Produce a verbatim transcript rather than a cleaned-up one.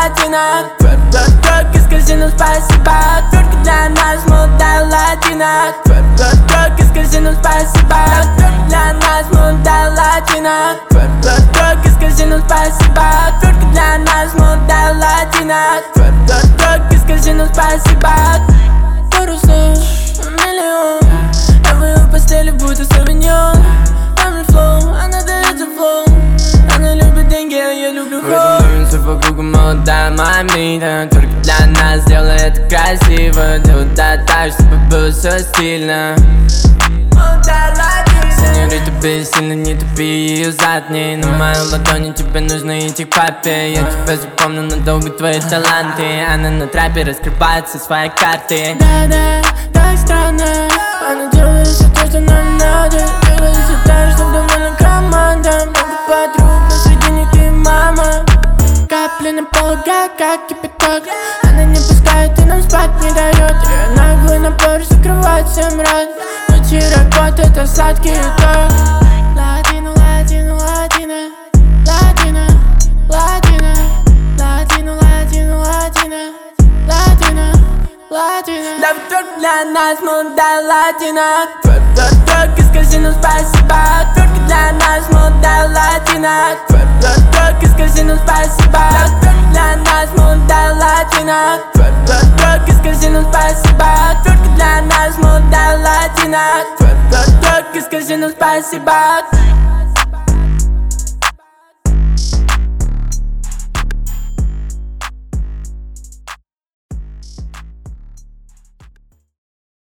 латина. Тверк, тверк, тверк из казино, спасибо. Только для нас молодая латина. Тверк, тверк, тверк из казино, спасибо. Только для нас молодая латина. Тверк, тверк, тверк из казино, спасибо. Только для нас молодая латина. Тверк, тверк, тверк из казино, спасибо. Пару слов, миллион. Я в ее постели будто савиньон. Family flow, она дает за флоу. Она любит деньги, а я люблю хоу. Крутимся по кругу, молодая мамита. Только для нас сделай это красиво. Делай так, чтобы было все стильно. Сеньорита, бессильно, не тупи, ее задней. На моей ладони тебе нужно идти к папе. Я тебя запомню надолго, твои таланты. Она на трапе раскрывает все свои карты. Да-да, так странно. Она делает все то, что нам надо. Делает все так, что довольна команда. Много подруг, но среди них ты мама. Капли на полу, как кипяток. Она не пускает и нам спать не дает. Ее наглый напор закрывает всем рот. Ночи работает, осадки и ток. Латина, латина, латина. Латина, латина. Латина, латина, латина. Латина, латина. Да только для нас молодая латина. Тверк, тверк, тверк из казино, спасибо. Только для нас молодая латина. Тверк, тверк, тверк из казино, спасибо. Только для нас молодая латина. Тверк, тверк, тверк из казино, спасибо. Только для нас молодая латина. Тверк, тверк, тверк из казино, спасибо.